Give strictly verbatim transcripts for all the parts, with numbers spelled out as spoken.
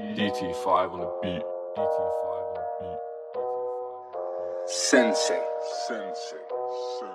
D T five on the beat. D T five on the beat. Sensei. Sensei. Sensei.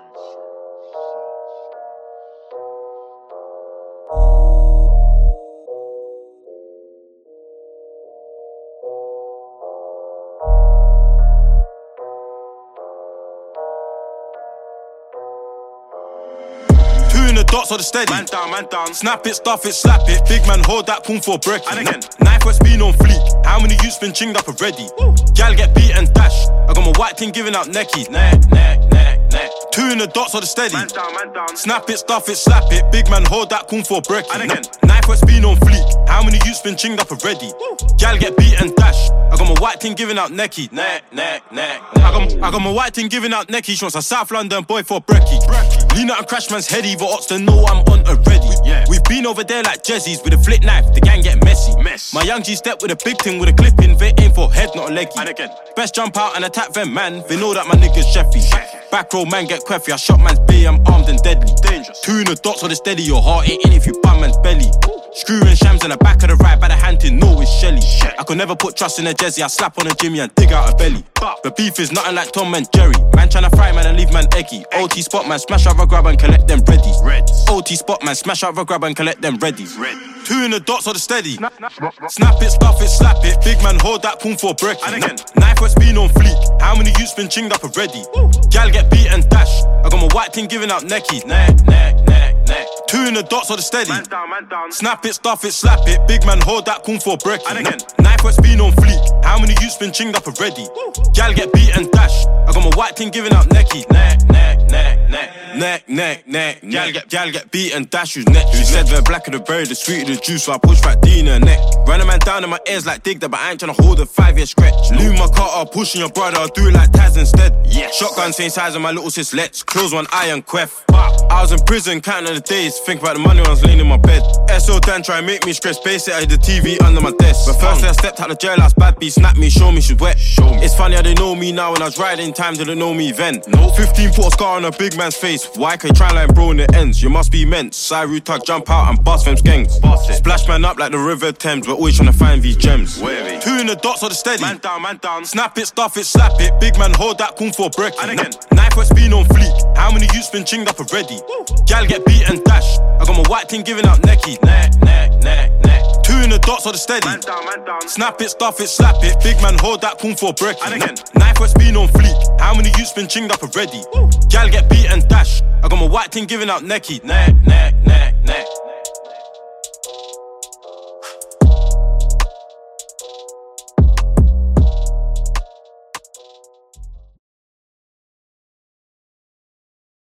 Two in the dots or the steady. Man down, man down. Snap it, stuff it, slap it. Big man, hold that kung for brekkie. And again. Knife what's been on fleek. How many youths been chinged up already? Woo. Gal get beat and dash. I got my white thing giving out necky. Neck, neck, neck, neck. Two in the dots or the steady. Man down, man down. Snap it, stuff it, slap it. Big man, hold that kung for brekkie. And again. Knife what's been on fleek. How many youths been chinged up already? Woo. Gal get beat and dash. I got my white thing giving out necky. Neck, neck, neck. I got, I got my white thing giving out necky. She wants a South London boy for brekkie. Lean out and crash man's head, either ops to know I'm on already. Yeah. We've been over there like Jezzies with a flit knife, the gang get messy. Mess. My young G step with a big thing with a clip in, they aim for head, not a leggy. And again. Best jump out and attack them, man. They know that my nigga's chefy. Back row man get queffy, I shot man's bay, I'm armed and deadly. Dangerous. Two in the dots or the steady, your heart ain't in if you bum man's belly. Screwing shams in the back of the right by the hand to know it's Shelly. I could never put trust in a Jezzy, I slap on a Jimmy and dig out a belly. The beef is nothing like Tom and Jerry. Man tryna fry man and leave man eggy. O T spot man, smash out a grab and collect them readies. Reds. O T spot man, smash out a grab and collect them readies. Red. Two in the dots or the steady. Snap it, stuff it, slap it. Big man, hold that kung for brekkie. And again. Knife what's been on fleek. How many youths been chinged up already? Gal get beat and dash. I got my white thing giving out necky. Neck, neck, neck, neck. Two in the dots or the steady. Man down, man down. Snap it, stuff it, slap it. Big man, hold that kung for brekkie. And again. Knife what's been on fleek. How many youths been chinged up already? Gal get beat and dash. I got my white thing giving out necky. Neck, neck, neck, neck. Neck, neck, neck. Gal get, gal get beat and dash who's neck. Who said the blacker the berry, the sweeter the juice, so I push right D in her neck. Run a man down in my ears like Digger, but I ain't tryna hold a five year stretch. Leave my car up, pushing your brother, I'll do it like Taz instead. Yes. Shotgun same size as my little sis, let's close one eye and queff. I was in prison, counting the days, think about the money when I was laying in my bed. S O Dan try and make me stress, base it, I had the T V under my desk. But first I stepped out the jailhouse, bad B snapped me, show me she's wet. Show me. It's funny how they know me now when I was riding, time didn't know me then. No. fifteen put a scar on a big man's face, why can you try like bro in the ends? You must be meant, Cyru tug, jump out and bust them skanks. Bust it. Splash man up like the River Thames, we're always trying to find these gems. Wavy. Two in the dots or the steady. Man down, man down. Snap it, stuff it, slap it. Big man, hold that kung for brekkie. And again. Knife what's been on fleek. How many youths been chinged up already? Gal get beat and dash. I got my white thing giving out necky. Neck, neck, neck, neck. Two in the dots or the steady. Man down, man down. Snap it, stuff it, slap it. Big man, hold that kung for brekkie. And again. Knife what's been on fleek. How many youths been chinged up already? Gal get beat and dash. I got my white thing giving out necky. Neck, neck, neck, neck.